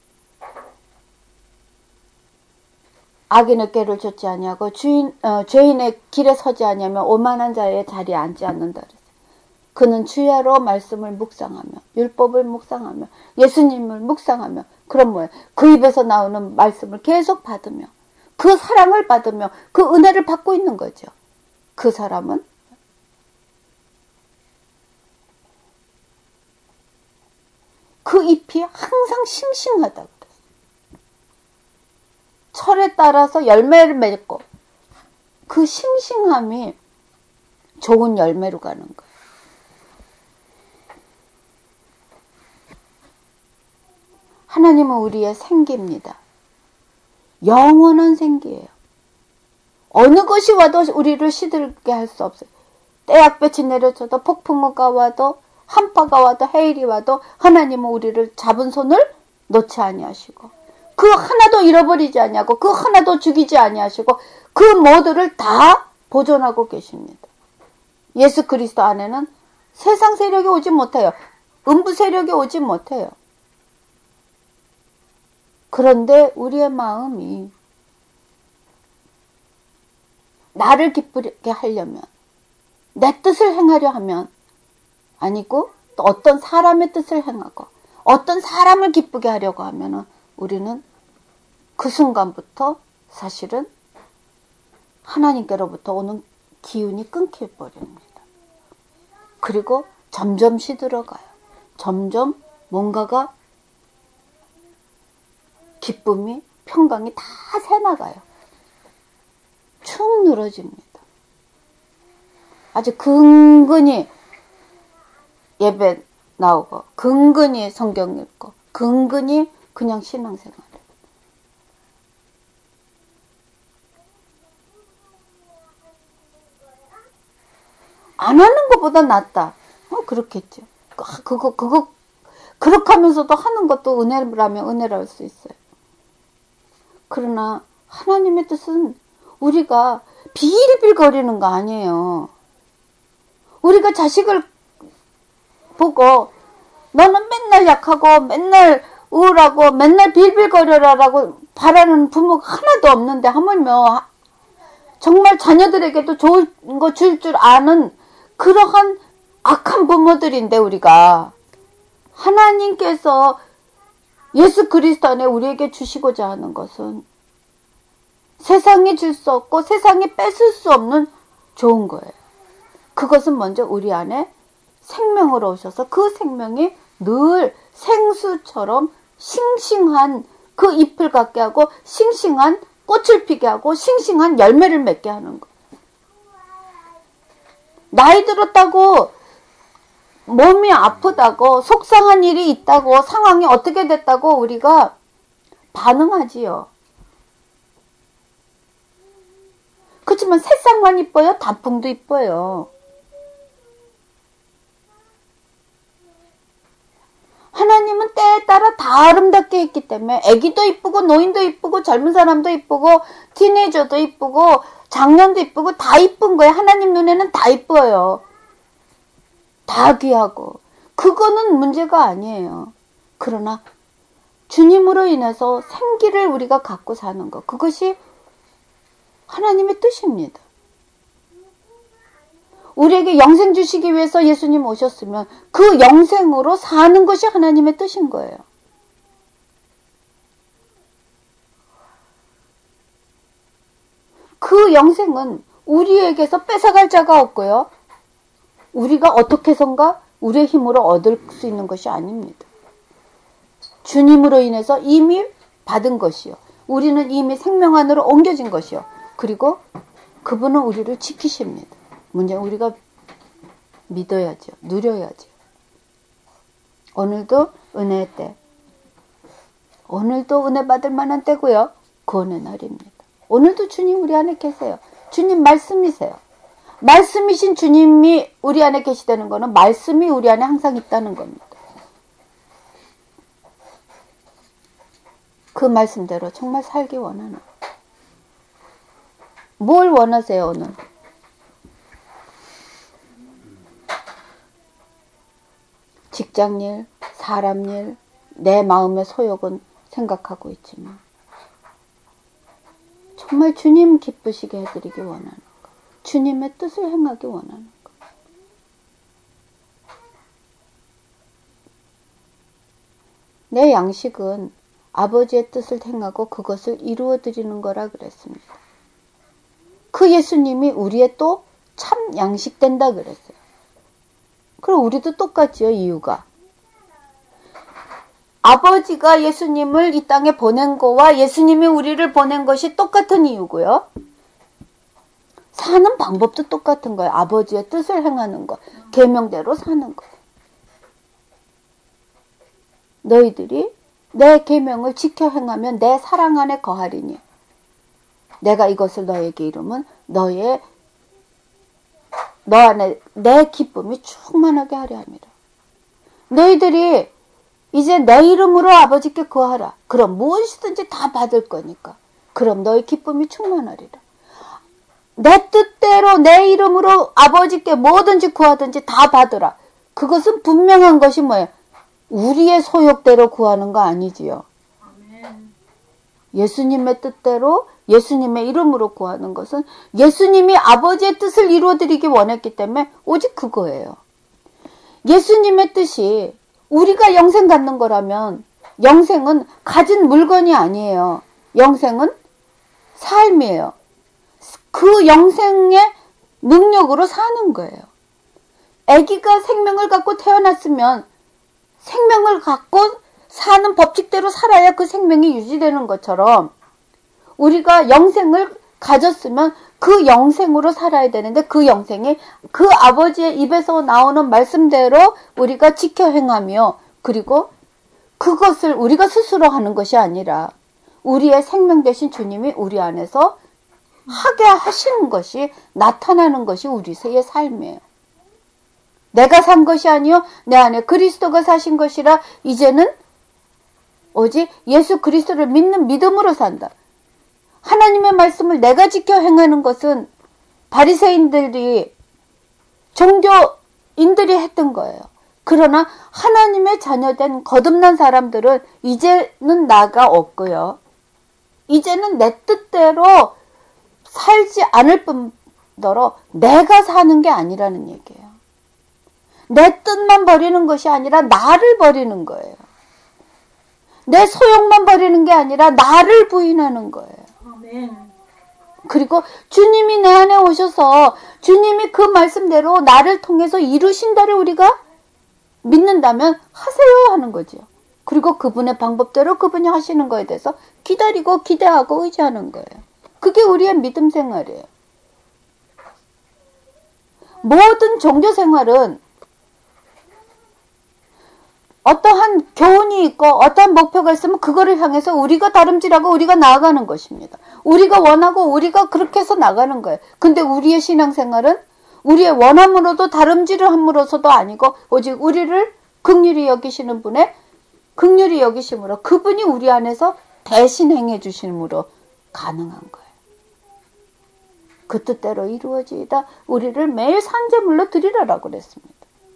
악인의 꾀를 좇지 아니하고 주인, 어, 죄인의 길에 서지 아니하며 오만한 자의 자리에 앉지 않는다 그랬어요. 그는 주야로 말씀을 묵상하며 율법을 묵상하며 예수님을 묵상하며 그런 뭐예요? 그 입에서 나오는 말씀을 계속 받으며 그 사랑을 받으며 그 은혜를 받고 있는 거죠. 그 사람은 그 잎이 항상 싱싱하다고 그랬어요. 철에 따라서 열매를 맺고 그 싱싱함이 좋은 열매로 가는 거예요. 하나님은 우리의 생기입니다. 영원한 생기예요. 어느 것이 와도 우리를 시들게 할 수 없어요. 떼약볕이 내려쳐도 폭풍우가 와도 한파가 와도 해일이 와도 하나님은 우리를 잡은 손을 놓지 아니하시고 그 하나도 잃어버리지 아니하고 그 하나도 죽이지 아니하시고 그 모두를 다 보존하고 계십니다. 예수 그리스도 안에는 세상 세력이 오지 못해요. 음부 세력이 오지 못해요. 그런데 우리의 마음이 나를 기쁘게 하려면 내 뜻을 행하려 하면 아니고 또 어떤 사람의 뜻을 행하고 어떤 사람을 기쁘게 하려고 하면 우리는 그 순간부터 사실은 하나님께로부터 오는 기운이 끊겨버립니다. 그리고 점점 시들어가요. 점점 뭔가가 기쁨이 평강이 다 새나가요. 축 늘어집니다. 아주 근근히 예배 나오고 근근히 성경 읽고 근근히 그냥 신앙생활 안 하는 것보다 낫다. 어, 그렇겠죠. 그거 그거 그렇게 하면서도 하는 것도 은혜라면 은혜랄 수 있어요. 그러나 하나님의 뜻은 우리가 비일비일거리는 거 아니에요. 우리가 자식을 보고 너는 맨날 약하고 맨날 우울하고 맨날 빌빌거려라라고 바라는 부모가 하나도 없는데 하물며 정말 자녀들에게도 좋은 거 줄 줄 아는 그러한 악한 부모들인데 우리가 하나님께서 예수 그리스도 안에 우리에게 주시고자 하는 것은 세상이 줄 수 없고 세상이 뺏을 수 없는 좋은 거예요. 그것은 먼저 우리 안에 생명으로 오셔서 그 생명이 늘 생수처럼 싱싱한 그 잎을 갖게 하고 싱싱한 꽃을 피게 하고 싱싱한 열매를 맺게 하는 거. 나이 들었다고 몸이 아프다고 속상한 일이 있다고 상황이 어떻게 됐다고 우리가 반응하지요. 그렇지만 새싹만 이뻐요? 단풍도 이뻐요. 하나님은 때에 따라 다 아름답게 했기 때문에 애기도 이쁘고 노인도 이쁘고 젊은 사람도 이쁘고 티네이저도 이쁘고 장년도 이쁘고 다 이쁜 거예요. 하나님 눈에는 다 이뻐요. 다 귀하고. 그거는 문제가 아니에요. 그러나 주님으로 인해서 생기를 우리가 갖고 사는 것, 그것이 하나님의 뜻입니다. 우리에게 영생 주시기 위해서 예수님 오셨으면 그 영생으로 사는 것이 하나님의 뜻인 거예요. 그 영생은 우리에게서 뺏어갈 자가 없고요. 우리가 어떻게 해선가 우리의 힘으로 얻을 수 있는 것이 아닙니다. 주님으로 인해서 이미 받은 것이요. 우리는 이미 생명 안으로 옮겨진 것이요. 그리고 그분은 우리를 지키십니다. 문제는 우리가 믿어야죠. 누려야죠. 오늘도 은혜의 때. 오늘도 은혜 받을 만한 때고요. 구원의 날입니다. 오늘도 주님 우리 안에 계세요. 주님 말씀이세요. 말씀이신 주님이 우리 안에 계시다는 것은 말씀이 우리 안에 항상 있다는 겁니다. 그 말씀대로 정말 살기 원하나? 뭘 원하세요 오늘? 직장일, 사람일, 내 마음의 소욕은 생각하고 있지만 정말 주님 기쁘시게 해드리기 원하는 것, 주님의 뜻을 행하기 원하는 것. 내 양식은 아버지의 뜻을 행하고 그것을 이루어드리는 거라 그랬습니다. 그 예수님이 우리의 또 참 양식 된다 그랬어요. 그럼 우리도 똑같지요, 이유가. 아버지가 예수님을 이 땅에 보낸 거와 예수님이 우리를 보낸 것이 똑같은 이유고요. 사는 방법도 똑같은 거예요. 아버지의 뜻을 행하는 거, 계명대로 사는 거. 너희들이 내 계명을 지켜 행하면 내 사랑 안에 거하리니 내가 이것을 너에게 이루면 너의 너 안에 내 기쁨이 충만하게 하려 함이라. 너희들이 이제 내 이름으로 아버지께 구하라. 그럼 무엇이든지 다 받을 거니까. 그럼 너의 기쁨이 충만하리라. 내 뜻대로 내 이름으로 아버지께 뭐든지 구하든지 다 받으라. 그것은 분명한 것이 뭐예요? 우리의 소욕대로 구하는 거 아니지요. 예수님의 뜻대로 예수님의 이름으로 구하는 것은 예수님이 아버지의 뜻을 이루어드리기 원했기 때문에 오직 그거예요. 예수님의 뜻이 우리가 영생 갖는 거라면 영생은 가진 물건이 아니에요. 영생은 삶이에요. 그 영생의 능력으로 사는 거예요. 아기가 생명을 갖고 태어났으면 생명을 갖고 사는 법칙대로 살아야 그 생명이 유지되는 것처럼 우리가 영생을 가졌으면 그 영생으로 살아야 되는데 그 영생이 그 아버지의 입에서 나오는 말씀대로 우리가 지켜 행하며 그리고 그것을 우리가 스스로 하는 것이 아니라 우리의 생명 되신 주님이 우리 안에서 하게 하시는 것이 나타나는 것이 우리의 삶이에요. 내가 산 것이 아니요 내 안에 그리스도가 사신 것이라 이제는 오직 예수 그리스도를 믿는 믿음으로 산다. 하나님의 말씀을 내가 지켜 행하는 것은 바리새인들이 종교인들이 했던 거예요. 그러나 하나님의 자녀된 거듭난 사람들은 이제는 나가 없고요. 이제는 내 뜻대로 살지 않을 뿐더러 내가 사는 게 아니라는 얘기예요. 내 뜻만 버리는 것이 아니라 나를 버리는 거예요. 내 소욕만 버리는 게 아니라 나를 부인하는 거예요. 그리고 주님이 내 안에 오셔서 주님이 그 말씀대로 나를 통해서 이루신다를 우리가 믿는다면 하세요 하는 거죠. 그리고 그분의 방법대로 그분이 하시는 거에 대해서 기다리고 기대하고 의지하는 거예요. 그게 우리의 믿음 생활이에요. 모든 종교 생활은 어떠한 교훈이 있고 어떠한 목표가 있으면 그거를 향해서 우리가 다름질하고 우리가 나아가는 것입니다. 우리가 원하고 우리가 그렇게 해서 나가는 거예요. 근데 우리의 신앙생활은 우리의 원함으로도 다름질을 함으로써도 아니고 오직 우리를 긍휼히 여기시는 분의 긍휼히 여기심으로 그분이 우리 안에서 대신 행해 주심으로 가능한 거예요. 그 뜻대로 이루어지이다. 우리를 매일 산제물로 드리라라고 그랬습니다.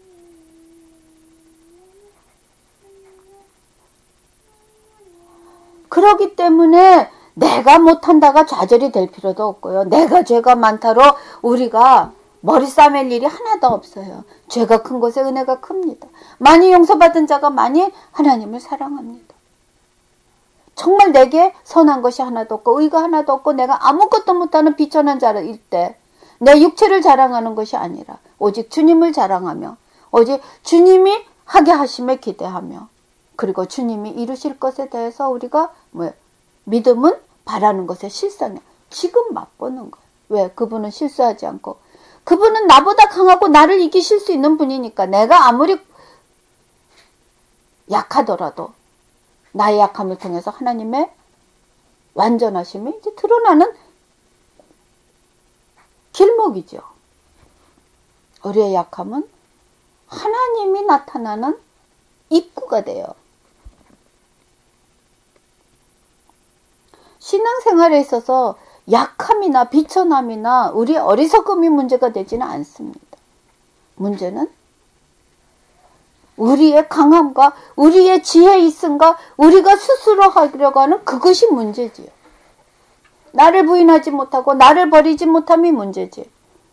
그렇기 때문에 내가 못한다가 좌절이 될 필요도 없고요. 내가 죄가 많다로 우리가 머리 싸맬 일이 하나도 없어요. 죄가 큰 것에 은혜가 큽니다. 많이 용서받은 자가 많이 하나님을 사랑합니다. 정말 내게 선한 것이 하나도 없고 의가 하나도 없고 내가 아무것도 못하는 비천한 자일 때 내 육체를 자랑하는 것이 아니라 오직 주님을 자랑하며 오직 주님이 하게 하심에 기대하며 그리고 주님이 이루실 것에 대해서 우리가 뭐 믿음은 바라는 것의 실상이야. 지금 맛보는 거예요. 왜? 그분은 실수하지 않고 그분은 나보다 강하고 나를 이기실 수 있는 분이니까 내가 아무리 약하더라도 나의 약함을 통해서 하나님의 완전하심이 이제 드러나는 길목이죠. 우리의 약함은 하나님이 나타나는 입구가 돼요. 신앙생활에 있어서 약함이나 비천함이나 우리의 어리석음이 문제가 되지는 않습니다. 문제는 우리의 강함과 우리의 지혜 있음과 우리가 스스로 하려고 하는 그것이 문제지요. 나를 부인하지 못하고 나를 버리지 못함이 문제지.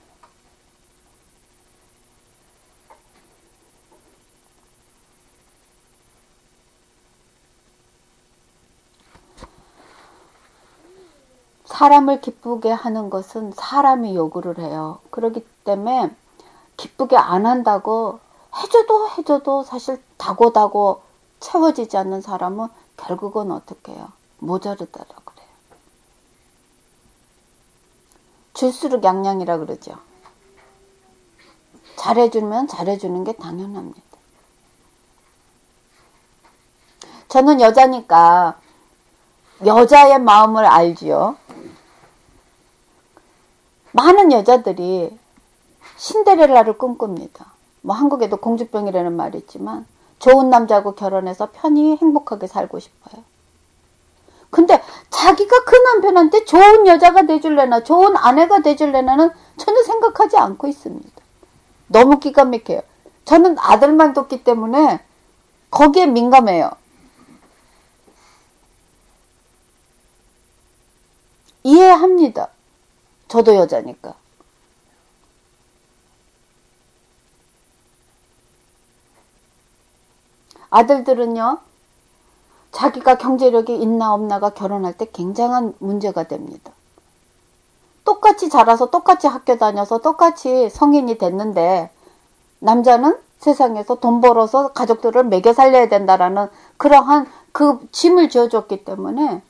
사람을 기쁘게 하는 것은 사람이 요구를 해요. 그렇기 때문에 기쁘게 안 한다고 해줘도 해줘도 사실 다고다고 채워지지 않는 사람은 결국은 어떻게 해요? 모자르다라고 그래요. 줄수록 양양이라 그러죠. 잘해주면 잘해주는 게 당연합니다. 저는 여자니까 여자의 마음을 알지요. 많은 여자들이 신데렐라를 꿈꿉니다. 뭐 한국에도 공주병이라는 말이 있지만 좋은 남자하고 결혼해서 편히 행복하게 살고 싶어요. 근데 자기가 그 남편한테 좋은 여자가 돼줄래나 좋은 아내가 돼줄래나는 전혀 생각하지 않고 있습니다. 너무 기가 막혀요. 저는 아들만 뒀기 때문에 거기에 민감해요. 이해합니다. 저도 여자니까. 아들들은요, 자기가 경제력이 있나 없나가 결혼할 때 굉장한 문제가 됩니다. 똑같이 자라서 똑같이 학교 다녀서 똑같이 성인이 됐는데 남자는 세상에서 돈 벌어서 가족들을 먹여 살려야 된다라는 그러한 그 짐을 지어줬기 때문에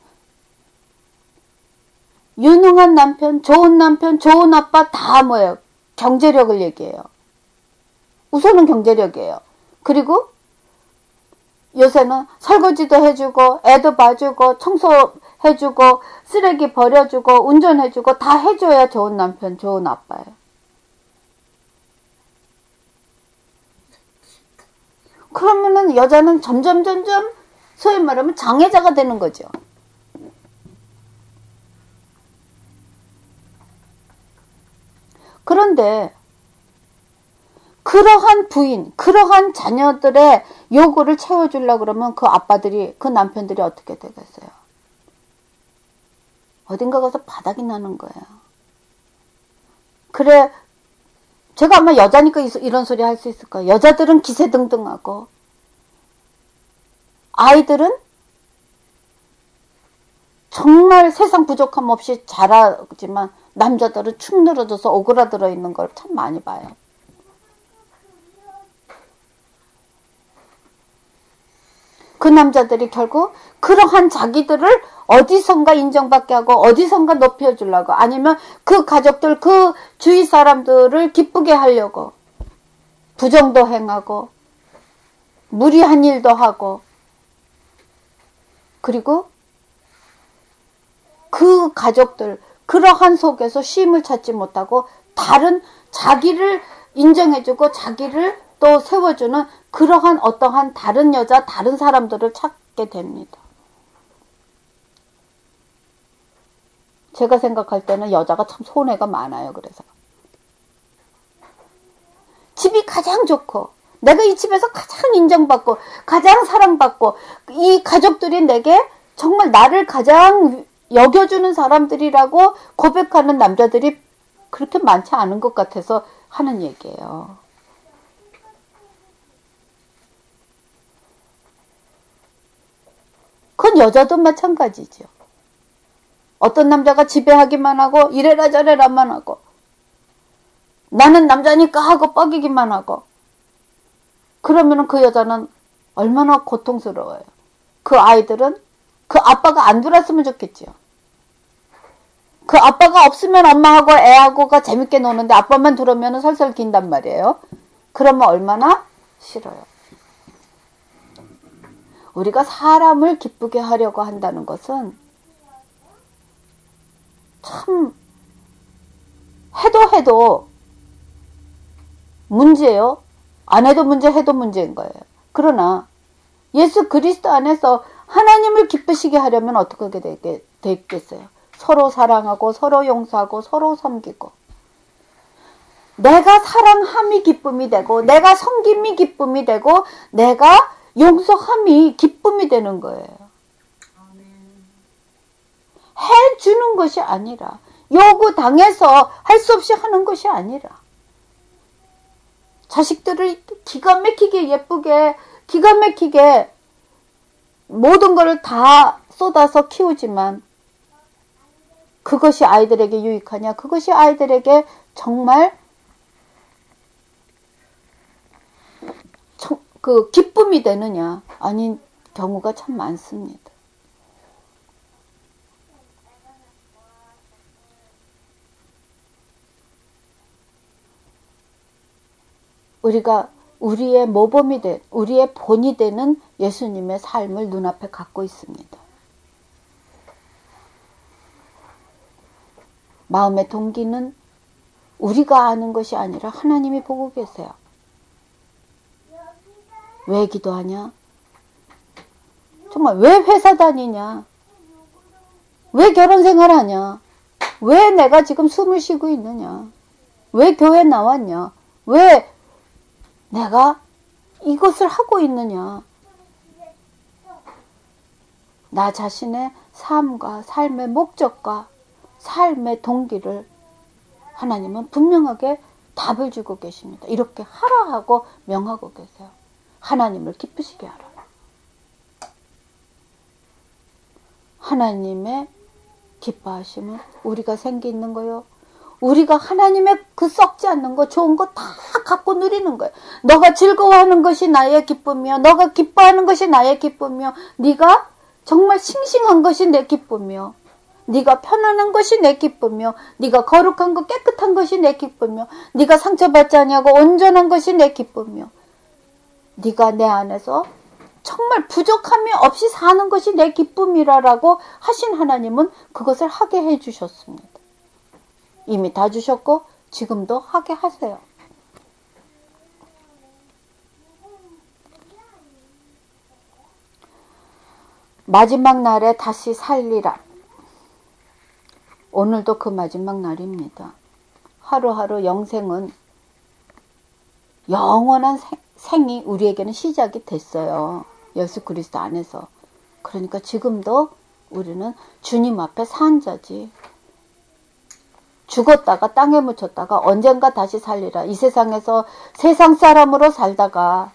유능한 남편, 좋은 남편, 좋은 아빠 다 뭐예요? 경제력을 얘기해요. 우선은 경제력이에요. 그리고 요새는 설거지도 해주고 애도 봐주고 청소해주고 쓰레기 버려주고 운전해주고 다 해줘야 좋은 남편, 좋은 아빠예요. 그러면은 여자는 점점 점점 소위 말하면 장애자가 되는 거죠. 그런데 그러한 부인, 그러한 자녀들의 요구를 채워주려고 그러면 그 아빠들이, 그 남편들이 어떻게 되겠어요? 어딘가 가서 바닥이 나는 거예요. 그래, 제가 아마 여자니까 이런 소리 할 수 있을 거예요. 여자들은 기세등등하고 아이들은 정말 세상 부족함 없이 자라지만 남자들은 축 늘어져서 오그라들어 있는 걸 참 많이 봐요. 그 남자들이 결국 그러한 자기들을 어디선가 인정받게 하고 어디선가 높여주려고, 아니면 그 가족들, 그 주위 사람들을 기쁘게 하려고 부정도 행하고 무리한 일도 하고, 그리고 그 가족들 그러한 속에서 쉼을 찾지 못하고 다른 자기를 인정해주고 자기를 또 세워주는 그러한 어떠한 다른 여자, 다른 사람들을 찾게 됩니다. 제가 생각할 때는 여자가 참 손해가 많아요. 그래서 집이 가장 좋고 내가 이 집에서 가장 인정받고 가장 사랑받고 이 가족들이 내게 정말 나를 가장 여겨주는 사람들이라고 고백하는 남자들이 그렇게 많지 않은 것 같아서 하는 얘기예요. 그건 여자도 마찬가지죠. 어떤 남자가 지배하기만 하고 이래라 저래라만 하고 나는 남자니까 하고 뻐기기만 하고, 그러면 그 여자는 얼마나 고통스러워요. 그 아이들은 그 아빠가 안 들었으면 좋겠지요. 그 아빠가 없으면 엄마하고 애하고가 재밌게 노는데 아빠만 들어오면 설설 긴단 말이에요. 그러면 얼마나 싫어요. 우리가 사람을 기쁘게 하려고 한다는 것은 참 해도 해도 문제예요. 안 해도 문제, 해도 문제인 거예요. 그러나 예수 그리스도 안에서 하나님을 기쁘시게 하려면 어떻게 되겠, 되겠어요? 서로 사랑하고 서로 용서하고 서로 섬기고, 내가 사랑함이 기쁨이 되고 내가 섬김이 기쁨이 되고 내가 용서함이 기쁨이 되는 거예요. 해주는 것이 아니라, 요구당해서 할 수 없이 하는 것이 아니라, 자식들을 기가 막히게 예쁘게 기가 막히게 모든 것을 다 쏟아서 키우지만 그것이 아이들에게 유익하냐? 그것이 아이들에게 정말 그 기쁨이 되느냐? 아닌 경우가 참 많습니다. 우리가 우리의 모범이 된, 우리의 본이 되는 예수님의 삶을 눈앞에 갖고 있습니다. 마음의 동기는 우리가 아는 것이 아니라 하나님이 보고 계세요. 왜 기도하냐? 정말 왜 회사 다니냐? 왜 결혼 생활하냐? 왜 내가 지금 숨을 쉬고 있느냐? 왜 교회 나왔냐? 왜 내가 이것을 하고 있느냐? 나 자신의 삶과 삶의 목적과 삶의 동기를 하나님은 분명하게 답을 주고 계십니다. 이렇게 하라 하고 명하고 계세요. 하나님을 기쁘시게 하라. 하나님의 기뻐하심은 우리가 생기 있는 거요. 우리가 하나님의 그 썩지 않는 거, 좋은 거 다 갖고 누리는 거예요. 너가 즐거워하는 것이 나의 기쁨이요. 너가 기뻐하는 것이 나의 기쁨이요. 네가 정말 싱싱한 것이 내 기쁨이요. 네가 편안한 것이 내 기쁨이요. 네가 거룩한 거, 깨끗한 것이 내 기쁨이요. 네가 상처받지 아니하고 온전한 것이 내 기쁨이요. 네가 내 안에서 정말 부족함이 없이 사는 것이 내 기쁨이라라고 하신 하나님은 그것을 하게 해주셨습니다. 이미 다 주셨고 지금도 하게 하세요. 마지막 날에 다시 살리라. 오늘도 그 마지막 날입니다. 하루하루 영생은 영원한 생, 생이 우리에게는 시작이 됐어요. 예수 그리스도 안에서. 그러니까 지금도 우리는 주님 앞에 산 자지. 죽었다가 땅에 묻혔다가 언젠가 다시 살리라. 이 세상에서 세상 사람으로 살다가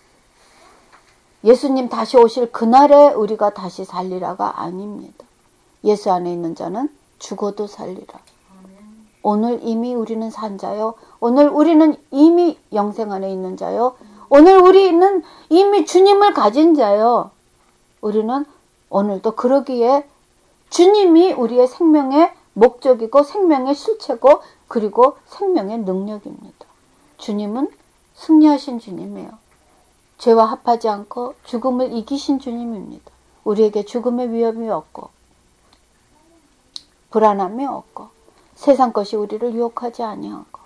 예수님 다시 오실 그날에 우리가 다시 살리라가 아닙니다. 예수 안에 있는 자는 죽어도 살리라. 오늘 이미 우리는 산 자요. 오늘 우리는 이미 영생 안에 있는 자요. 오늘 우리는 이미 주님을 가진 자요. 우리는 오늘도 그러기에 주님이 우리의 생명의 목적이고 생명의 실체고 그리고 생명의 능력입니다. 주님은 승리하신 주님이에요. 죄와 합하지 않고 죽음을 이기신 주님입니다. 우리에게 죽음의 위험이 없고 불안함이 없고 세상 것이 우리를 유혹하지 아니하고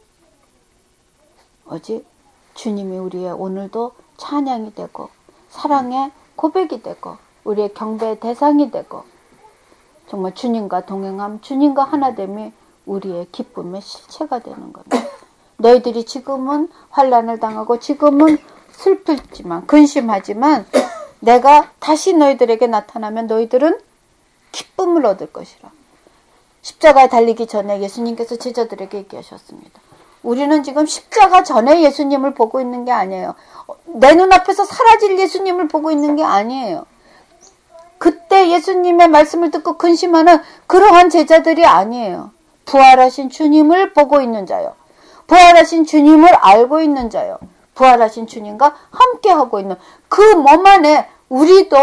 오직 주님이 우리의 오늘도 찬양이 되고 사랑의 고백이 되고 우리의 경배의 대상이 되고 정말 주님과 동행함, 주님과 하나됨이 우리의 기쁨의 실체가 되는 겁니다. 너희들이 지금은 환난을 당하고 지금은 슬프지만 근심하지만 내가 다시 너희들에게 나타나면 너희들은 기쁨을 얻을 것이라. 십자가에 달리기 전에 예수님께서 제자들에게 얘기하셨습니다. 우리는 지금 십자가 전에 예수님을 보고 있는 게 아니에요. 내 눈앞에서 사라질 예수님을 보고 있는 게 아니에요. 그때 예수님의 말씀을 듣고 근심하는 그러한 제자들이 아니에요. 부활하신 주님을 보고 있는 자요. 부활하신 주님을 알고 있는 자요. 부활하신 주님과 함께하고 있는 그 몸 안에 우리도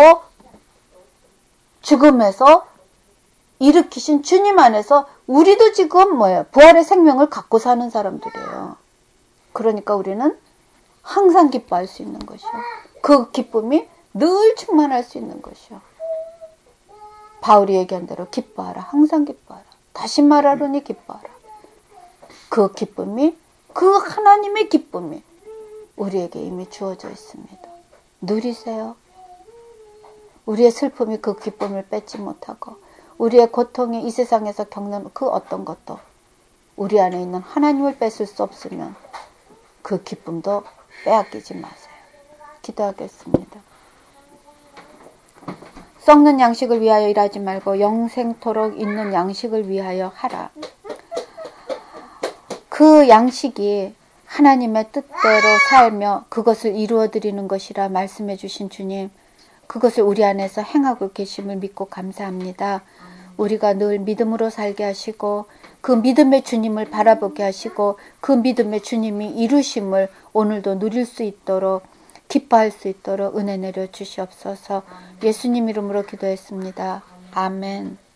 죽음에서 일으키신 주님 안에서 우리도 지금 뭐예요? 부활의 생명을 갖고 사는 사람들이에요. 그러니까 우리는 항상 기뻐할 수 있는 것이요. 그 기쁨이 늘 충만할 수 있는 것이요. 바울이 얘기한 대로 기뻐하라. 항상 기뻐하라. 다시 말하노니 기뻐하라. 그 기쁨이 그 하나님의 기쁨이 우리에게 이미 주어져 있습니다. 누리세요. 우리의 슬픔이 그 기쁨을 뺏지 못하고 우리의 고통이 이 세상에서 겪는 그 어떤 것도 우리 안에 있는 하나님을 뺏을 수 없으면 그 기쁨도 빼앗기지 마세요. 기도하겠습니다. 썩는 양식을 위하여 일하지 말고 영생토록 있는 양식을 위하여 하라. 그 양식이 하나님의 뜻대로 살며 그것을 이루어드리는 것이라 말씀해 주신 주님, 그것을 우리 안에서 행하고 계심을 믿고 감사합니다. 우리가 늘 믿음으로 살게 하시고 그 믿음의 주님을 바라보게 하시고 그 믿음의 주님이 이루심을 오늘도 누릴 수 있도록 기뻐할 수 있도록 은혜 내려 주시옵소서. 예수님 이름으로 기도했습니다. 아멘.